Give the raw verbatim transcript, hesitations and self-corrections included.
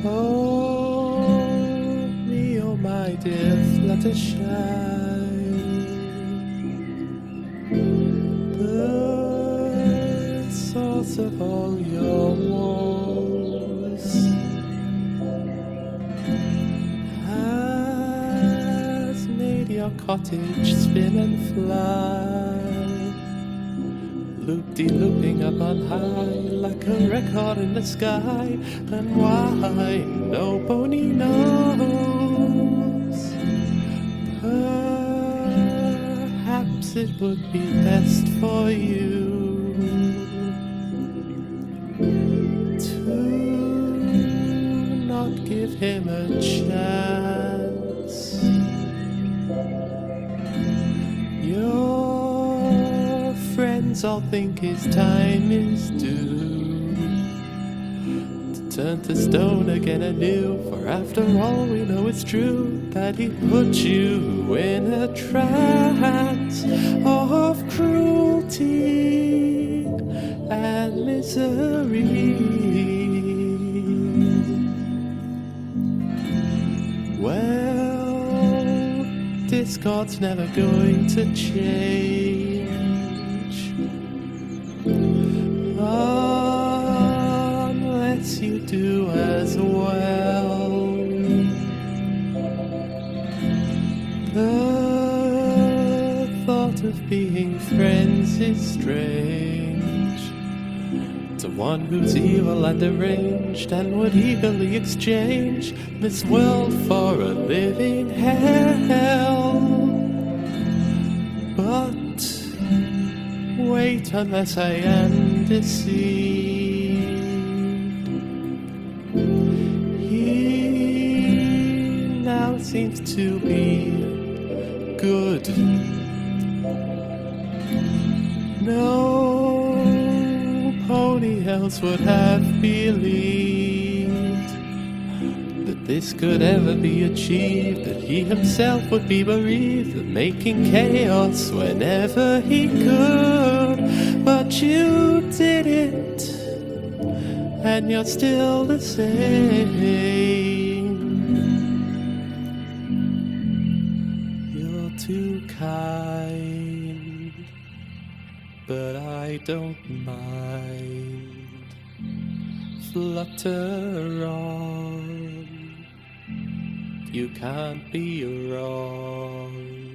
Hold me, oh my dear Fluttershy, the source of all your woes has made your cottage spin and fly, loop-de-looping up on high like a record in the sky. And why nobody knows. Perhaps it would be best for you to not give him a chance. Your friends all think his time is due to turn to stone again anew. For after all, we know it's true that he put you in a trance of cruelty and misery. Well, discord's never going to change unless you do as well. The thought of being friends is strange to one who's evil and deranged and would eagerly exchange this world for a living hell. But wait unless I am deceived. He now seems to be good. No pony else would have believed that this could ever be achieved, that he himself would be bereaved of making chaos whenever he could. But you did it, and you're still the same. You're too kind, but I don't mind. Flutter on, you can't be wrong.